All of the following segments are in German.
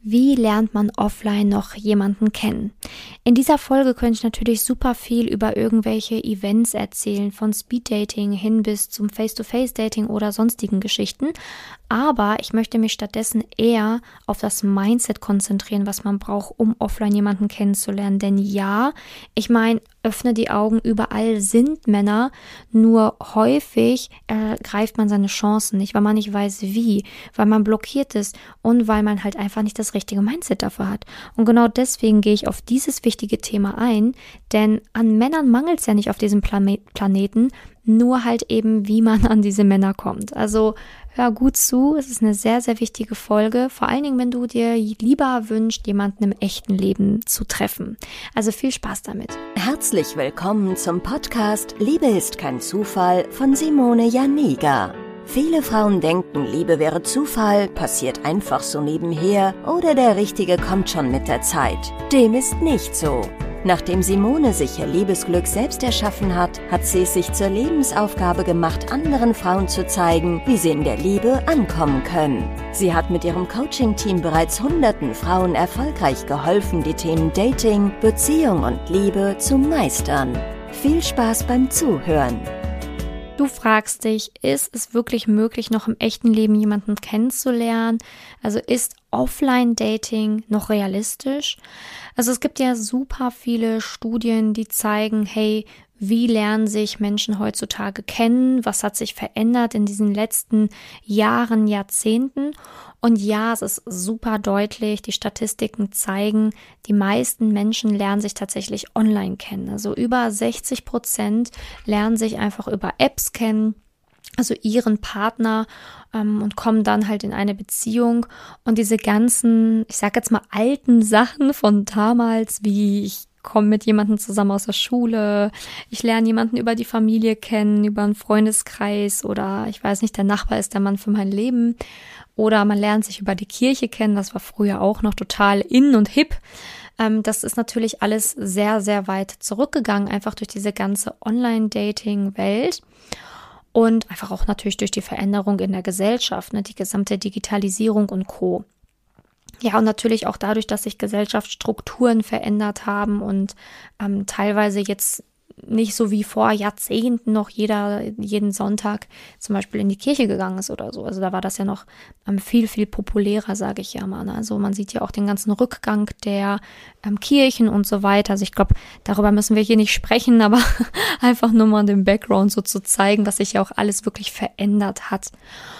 Wie lernt man offline noch jemanden kennen? In dieser Folge könnte ich natürlich super viel über irgendwelche Events erzählen, von Speeddating hin bis zum Face-to-Face-Dating oder sonstigen Geschichten. Aber ich möchte mich stattdessen eher auf das Mindset konzentrieren, was man braucht, um offline jemanden kennenzulernen. Denn ja, ich meine, öffne die Augen, überall sind Männer, nur häufig ergreift man seine Chancen nicht, weil man nicht weiß wie, weil man blockiert ist und weil man halt einfach nicht das richtige Mindset dafür hat. Und genau deswegen gehe ich auf dieses wichtige Thema ein, denn an Männern mangelt es ja nicht auf diesem Planeten, nur halt eben, wie man an diese Männer kommt. Also hör gut zu, es ist eine sehr, sehr wichtige Folge, vor allen Dingen, wenn du dir lieber wünschst, jemanden im echten Leben zu treffen. Also viel Spaß damit. Herzlich willkommen zum Podcast Liebe ist kein Zufall von Simone Janiga. Viele Frauen denken, Liebe wäre Zufall, passiert einfach so nebenher oder der Richtige kommt schon mit der Zeit. Dem ist nicht so. Nachdem Simone sich ihr Liebesglück selbst erschaffen hat, hat sie es sich zur Lebensaufgabe gemacht, anderen Frauen zu zeigen, wie sie in der Liebe ankommen können. Sie hat mit ihrem Coaching-Team bereits hunderten Frauen erfolgreich geholfen, die Themen Dating, Beziehung und Liebe zu meistern. Viel Spaß beim Zuhören! Du fragst dich, ist es wirklich möglich, noch im echten Leben jemanden kennenzulernen? Also ist Offline-Dating noch realistisch? Also es gibt ja super viele Studien, die zeigen, hey, wie lernen sich Menschen heutzutage kennen? Was hat sich verändert in diesen letzten Jahren, Jahrzehnten? Und ja, es ist super deutlich, die Statistiken zeigen, die meisten Menschen lernen sich tatsächlich online kennen. Also über 60% lernen sich einfach über Apps kennen, also ihren Partner, und kommen dann halt in eine Beziehung. Und diese ganzen, ich sag jetzt mal alten Sachen von damals, wie ich komme mit jemandem zusammen aus der Schule, ich lerne jemanden über die Familie kennen, über einen Freundeskreis oder ich weiß nicht, der Nachbar ist der Mann für mein Leben. Oder man lernt sich über die Kirche kennen, das war früher auch noch total in und hip. Das ist natürlich alles sehr, sehr weit zurückgegangen, einfach durch diese ganze Online-Dating-Welt und einfach auch natürlich durch die Veränderung in der Gesellschaft, ne, die gesamte Digitalisierung und Co. Ja, und natürlich auch dadurch, dass sich Gesellschaftsstrukturen verändert haben und teilweise jetzt nicht so wie vor Jahrzehnten noch jeden Sonntag zum Beispiel in die Kirche gegangen ist oder so. Also da war das ja noch viel, viel populärer, sage ich ja mal. Also man sieht ja auch den ganzen Rückgang der Kirchen und so weiter. Also ich glaube, darüber müssen wir hier nicht sprechen, aber einfach nur mal den Background so zu zeigen, dass sich ja auch alles wirklich verändert hat.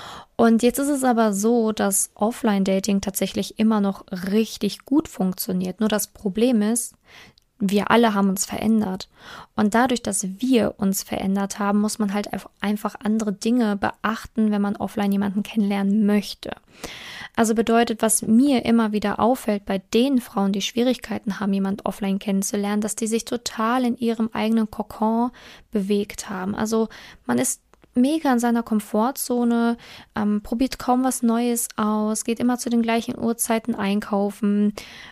Und jetzt ist es aber so, dass Offline-Dating tatsächlich immer noch richtig gut funktioniert. Nur das Problem ist, wir alle haben uns verändert. Und dadurch, dass wir uns verändert haben, muss man halt einfach andere Dinge beachten, wenn man offline jemanden kennenlernen möchte. Also bedeutet, was mir immer wieder auffällt bei den Frauen, die Schwierigkeiten haben, jemanden offline kennenzulernen, dass die sich total in ihrem eigenen Kokon bewegt haben. Also man ist mega in seiner Komfortzone, probiert kaum was Neues aus, geht immer zu den gleichen Uhrzeiten einkaufen,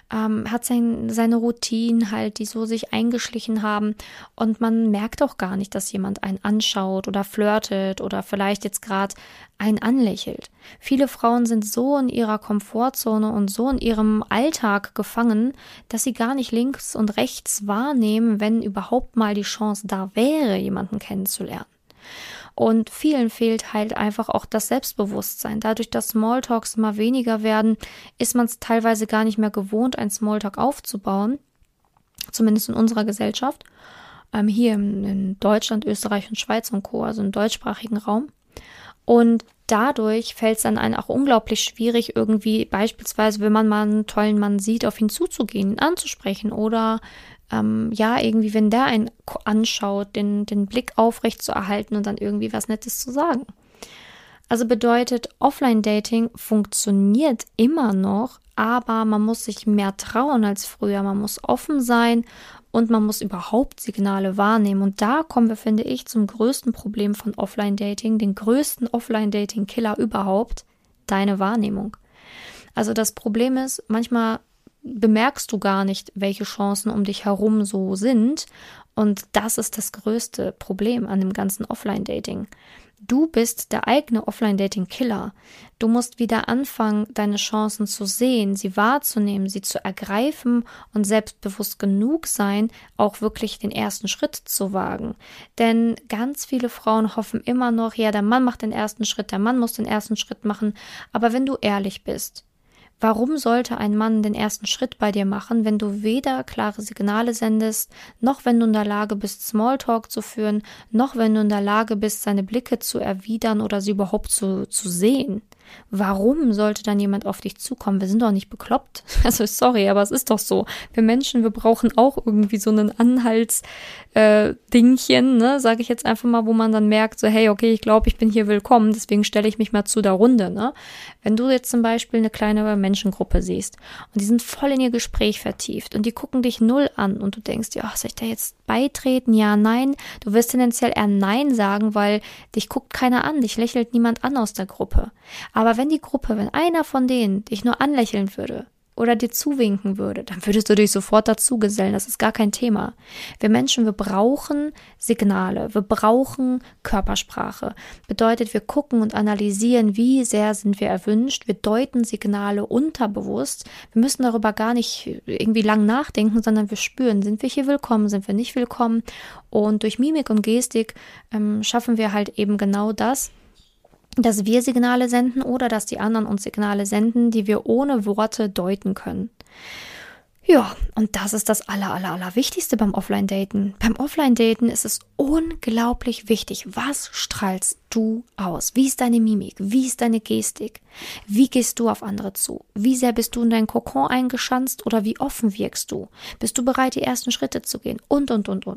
hat seine Routinen halt, die so sich eingeschlichen haben und man merkt auch gar nicht, dass jemand einen anschaut oder flirtet oder vielleicht jetzt gerade einen anlächelt. Viele Frauen sind so in ihrer Komfortzone und so in ihrem Alltag gefangen, dass sie gar nicht links und rechts wahrnehmen, wenn überhaupt mal die Chance da wäre, jemanden kennenzulernen. Und vielen fehlt halt einfach auch das Selbstbewusstsein. Dadurch, dass Smalltalks immer weniger werden, ist man es teilweise gar nicht mehr gewohnt, ein Smalltalk aufzubauen. Zumindest in unserer Gesellschaft. Hier in Deutschland, Österreich und Schweiz und Co., also im deutschsprachigen Raum. Und dadurch fällt es dann einem auch unglaublich schwierig, irgendwie beispielsweise, wenn man mal einen tollen Mann sieht, auf ihn zuzugehen, ihn anzusprechen oder irgendwie, wenn der einen anschaut, den Blick aufrecht zu erhalten und dann irgendwie was Nettes zu sagen. Also bedeutet, Offline-Dating funktioniert immer noch, aber man muss sich mehr trauen als früher. Man muss offen sein und man muss überhaupt Signale wahrnehmen. Und da kommen wir, finde ich, zum größten Problem von Offline-Dating, den größten Offline-Dating-Killer überhaupt, deine Wahrnehmung. Also das Problem ist, manchmal bemerkst du gar nicht, welche Chancen um dich herum so sind. Und das ist das größte Problem an dem ganzen Offline-Dating. Du bist der eigene Offline-Dating-Killer. Du musst wieder anfangen, deine Chancen zu sehen, sie wahrzunehmen, sie zu ergreifen und selbstbewusst genug sein, auch wirklich den ersten Schritt zu wagen. Denn ganz viele Frauen hoffen immer noch, ja, der Mann macht den ersten Schritt, der Mann muss den ersten Schritt machen. Aber wenn du ehrlich bist, warum sollte ein Mann den ersten Schritt bei dir machen, wenn du weder klare Signale sendest, noch wenn du in der Lage bist, Smalltalk zu führen, noch wenn du in der Lage bist, seine Blicke zu erwidern oder sie überhaupt zu sehen? Warum sollte dann jemand auf dich zukommen? Wir sind doch nicht bekloppt. Also sorry, aber es ist doch so. Wir Menschen, wir brauchen auch irgendwie so einen Anhaltsdingchen, ne, sage ich jetzt einfach mal, wo man dann merkt, so hey, okay, ich glaube, ich bin hier willkommen, deswegen stelle ich mich mal zu der Runde, ne? Wenn du jetzt zum Beispiel eine kleine Menschengruppe siehst und die sind voll in ihr Gespräch vertieft und die gucken dich null an und du denkst dir, soll ich da jetzt beitreten? Ja, nein. Du wirst tendenziell eher Nein sagen, weil dich guckt keiner an, dich lächelt niemand an aus der Gruppe. Aber wenn einer von denen dich nur anlächeln würde oder dir zuwinken würde, dann würdest du dich sofort dazu gesellen. Das ist gar kein Thema. Wir Menschen, wir brauchen Signale, wir brauchen Körpersprache. Bedeutet, wir gucken und analysieren, wie sehr sind wir erwünscht. Wir deuten Signale unterbewusst. Wir müssen darüber gar nicht irgendwie lang nachdenken, sondern wir spüren, sind wir hier willkommen, sind wir nicht willkommen. Und durch Mimik und Gestik schaffen wir halt eben genau das, dass wir Signale senden oder dass die anderen uns Signale senden, die wir ohne Worte deuten können. Ja, und das ist das Allerwichtigste beim Offline-Daten. Beim Offline-Daten ist es unglaublich wichtig, was strahlst du aus? Wie ist deine Mimik? Wie ist deine Gestik? Wie gehst du auf andere zu? Wie sehr bist du in deinen Kokon eingeschanzt oder wie offen wirkst du? Bist du bereit, die ersten Schritte zu gehen? Und.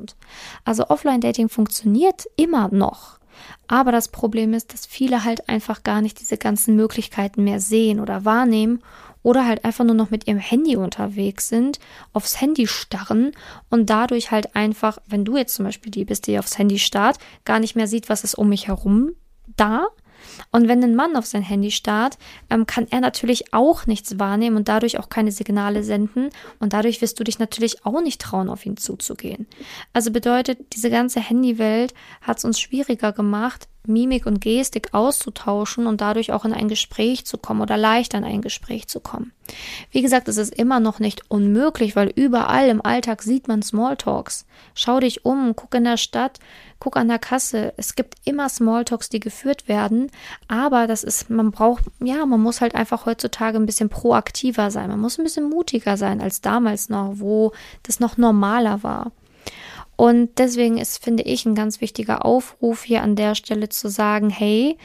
Also Offline-Dating funktioniert immer noch. Aber das Problem ist, dass viele halt einfach gar nicht diese ganzen Möglichkeiten mehr sehen oder wahrnehmen oder halt einfach nur noch mit ihrem Handy unterwegs sind, aufs Handy starren und dadurch halt einfach, wenn du jetzt zum Beispiel die bist, die aufs Handy starrt, gar nicht mehr sieht, was ist um mich herum da. Und wenn ein Mann auf sein Handy starrt, kann er natürlich auch nichts wahrnehmen und dadurch auch keine Signale senden und dadurch wirst du dich natürlich auch nicht trauen, auf ihn zuzugehen. Also bedeutet, diese ganze Handywelt hat es uns schwieriger gemacht, Mimik und Gestik auszutauschen und dadurch auch in ein Gespräch zu kommen oder leichter in ein Gespräch zu kommen. Wie gesagt, es ist immer noch nicht unmöglich, weil überall im Alltag sieht man Smalltalks. Schau dich um, guck in der Stadt, guck an der Kasse. Es gibt immer Smalltalks, die geführt werden, aber man muss halt einfach heutzutage ein bisschen proaktiver sein. Man muss ein bisschen mutiger sein als damals noch, wo das noch normaler war. Und deswegen ist, finde ich, ein ganz wichtiger Aufruf hier an der Stelle zu sagen, hey,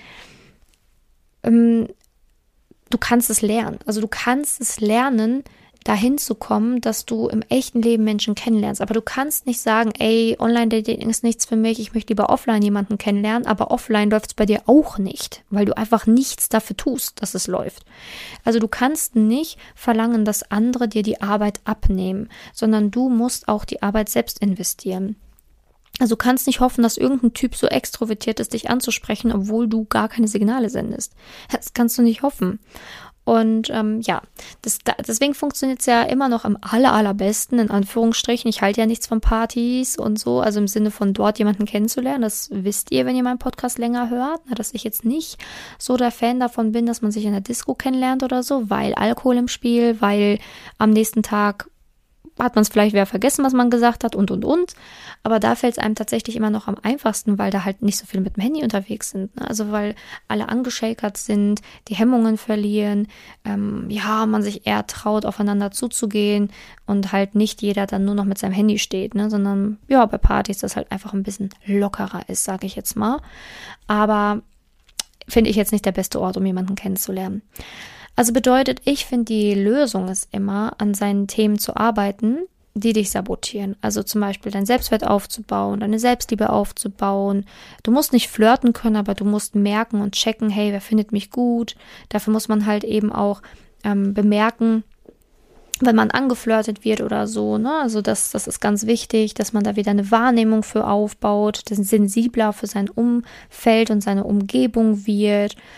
du kannst es lernen. Also du kannst es lernen, dahin zu kommen, dass du im echten Leben Menschen kennenlernst. Aber du kannst nicht sagen, ey, Online-Dating ist nichts für mich, ich möchte lieber offline jemanden kennenlernen, aber offline läuft es bei dir auch nicht, weil du einfach nichts dafür tust, dass es läuft. Also du kannst nicht verlangen, dass andere dir die Arbeit abnehmen, sondern du musst auch die Arbeit selbst investieren. Also du kannst nicht hoffen, dass irgendein Typ so extrovertiert ist, dich anzusprechen, obwohl du gar keine Signale sendest. Das kannst du nicht hoffen. Und deswegen funktioniert es ja immer noch am allerbesten, in Anführungsstrichen. Ich halte ja nichts von Partys und so, also im Sinne von dort jemanden kennenzulernen. Das wisst ihr, wenn ihr meinen Podcast länger hört, dass ich jetzt nicht so der Fan davon bin, dass man sich in der Disco kennenlernt oder so, weil Alkohol im Spiel, weil am nächsten Tag hat man es vielleicht wieder vergessen, was man gesagt hat und. Aber da fällt es einem tatsächlich immer noch am einfachsten, weil da halt nicht so viele mit dem Handy unterwegs sind. Ne? Also weil alle angeschäkert sind, die Hemmungen verlieren, man sich eher traut, aufeinander zuzugehen und halt nicht jeder dann nur noch mit seinem Handy steht, ne? Sondern ja, bei Partys das halt einfach ein bisschen lockerer ist, sage ich jetzt mal. Aber finde ich jetzt nicht der beste Ort, um jemanden kennenzulernen. Also bedeutet, ich finde, die Lösung ist immer, an seinen Themen zu arbeiten, die dich sabotieren. Also zum Beispiel dein Selbstwert aufzubauen, deine Selbstliebe aufzubauen. Du musst nicht flirten können, aber du musst merken und checken, hey, wer findet mich gut? Dafür muss man halt eben auch bemerken, wenn man angeflirtet wird oder so, ne? Also das ist ganz wichtig, dass man da wieder eine Wahrnehmung für aufbaut, dass sensibler für sein Umfeld und seine Umgebung wird.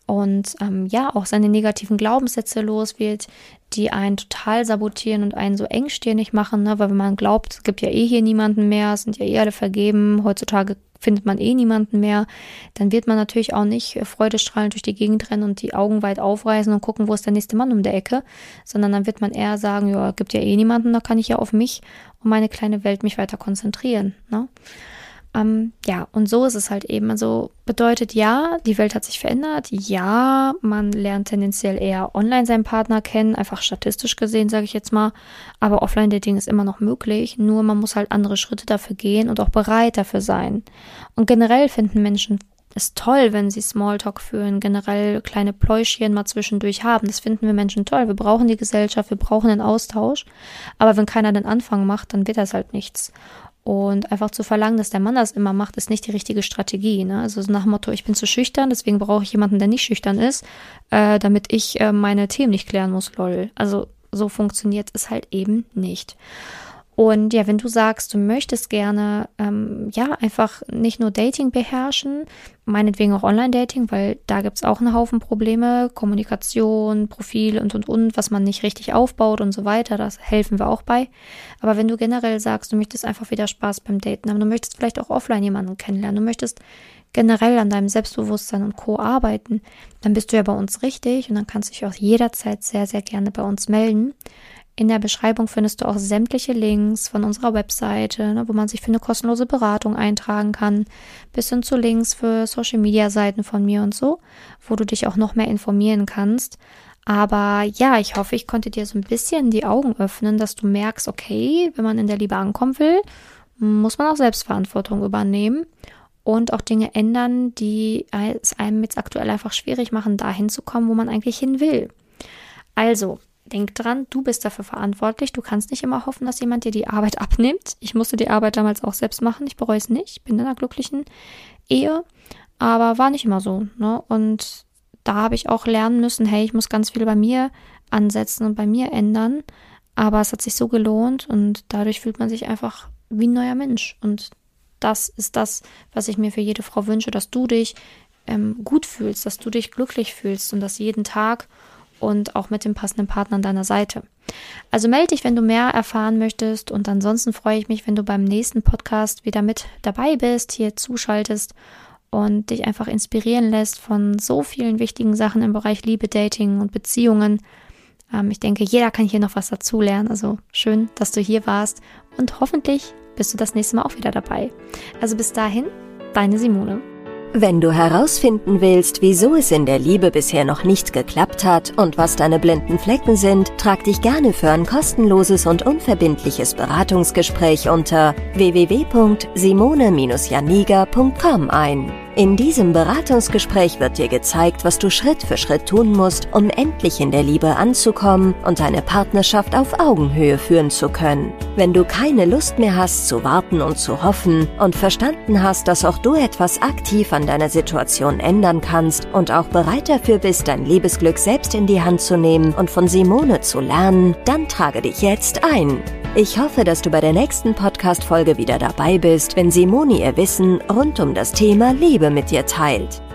und auch seine negativen Glaubenssätze los wird, die einen total sabotieren und einen so engstirnig machen, ne? Weil wenn man glaubt, es gibt ja hier niemanden mehr, es sind ja alle vergeben, heutzutage findet man niemanden mehr, dann wird man natürlich auch nicht freudestrahlend durch die Gegend rennen und die Augen weit aufreißen und gucken, wo ist der nächste Mann um der Ecke, sondern dann wird man eher sagen, ja, gibt ja niemanden, da kann ich ja auf mich und meine kleine Welt mich weiter konzentrieren, ne? Und so ist es halt eben. Also bedeutet ja, die Welt hat sich verändert. Ja, man lernt tendenziell eher online seinen Partner kennen, einfach statistisch gesehen, sage ich jetzt mal. Aber Offline-Dating ist immer noch möglich. Nur man muss halt andere Schritte dafür gehen und auch bereit dafür sein. Und generell finden Menschen es toll, wenn sie Smalltalk führen, generell kleine Pläuschchen mal zwischendurch haben. Das finden wir Menschen toll. Wir brauchen die Gesellschaft, wir brauchen den Austausch. Aber wenn keiner den Anfang macht, dann wird das halt nichts. Und einfach zu verlangen, dass der Mann das immer macht, ist nicht die richtige Strategie, ne? Also nach dem Motto, ich bin zu schüchtern, deswegen brauche ich jemanden, der nicht schüchtern ist, damit ich meine Themen nicht klären muss, lol. Also so funktioniert es halt eben nicht. Und ja, wenn du sagst, du möchtest gerne einfach nicht nur Dating beherrschen, meinetwegen auch Online-Dating, weil da gibt's auch einen Haufen Probleme, Kommunikation, Profil und, was man nicht richtig aufbaut und so weiter, das helfen wir auch bei. Aber wenn du generell sagst, du möchtest einfach wieder Spaß beim Daten haben, du möchtest vielleicht auch offline jemanden kennenlernen, du möchtest generell an deinem Selbstbewusstsein und Co. arbeiten, dann bist du ja bei uns richtig und dann kannst du dich auch jederzeit sehr, sehr gerne bei uns melden. In der Beschreibung findest du auch sämtliche Links von unserer Webseite, ne, wo man sich für eine kostenlose Beratung eintragen kann, bis hin zu Links für Social-Media-Seiten von mir und so, wo du dich auch noch mehr informieren kannst. Aber ja, ich hoffe, ich konnte dir so ein bisschen die Augen öffnen, dass du merkst, okay, wenn man in der Liebe ankommen will, muss man auch Selbstverantwortung übernehmen und auch Dinge ändern, die es einem jetzt aktuell einfach schwierig machen, dahin zu kommen, wo man eigentlich hin will. Also, denk dran, du bist dafür verantwortlich. Du kannst nicht immer hoffen, dass jemand dir die Arbeit abnimmt. Ich musste die Arbeit damals auch selbst machen. Ich bereue es nicht. Ich bin in einer glücklichen Ehe. Aber war nicht immer so, ne? Und da habe ich auch lernen müssen, hey, ich muss ganz viel bei mir ansetzen und bei mir ändern. Aber es hat sich so gelohnt und dadurch fühlt man sich einfach wie ein neuer Mensch. Und das ist das, was ich mir für jede Frau wünsche, dass du dich gut fühlst, dass du dich glücklich fühlst und das jeden Tag und auch mit dem passenden Partner an deiner Seite. Also melde dich, wenn du mehr erfahren möchtest und ansonsten freue ich mich, wenn du beim nächsten Podcast wieder mit dabei bist, hier zuschaltest und dich einfach inspirieren lässt von so vielen wichtigen Sachen im Bereich Liebe, Dating und Beziehungen. Ich denke, jeder kann hier noch was dazulernen. Also schön, dass du hier warst und hoffentlich bist du das nächste Mal auch wieder dabei. Also bis dahin, deine Simone. Wenn du herausfinden willst, wieso es in der Liebe bisher noch nicht geklappt hat und was deine blinden Flecken sind, trag dich gerne für ein kostenloses und unverbindliches Beratungsgespräch unter www.simone-janiga.com ein. In diesem Beratungsgespräch wird dir gezeigt, was du Schritt für Schritt tun musst, um endlich in der Liebe anzukommen und deine Partnerschaft auf Augenhöhe führen zu können. Wenn du keine Lust mehr hast zu warten und zu hoffen und verstanden hast, dass auch du etwas aktiv an deiner Situation ändern kannst und auch bereit dafür bist, dein Liebesglück selbst in die Hand zu nehmen und von Simone zu lernen, dann trage dich jetzt ein. Ich hoffe, dass du bei der nächsten Podcast-Folge wieder dabei bist, wenn Simone ihr Wissen rund um das Thema Liebe mit dir teilt.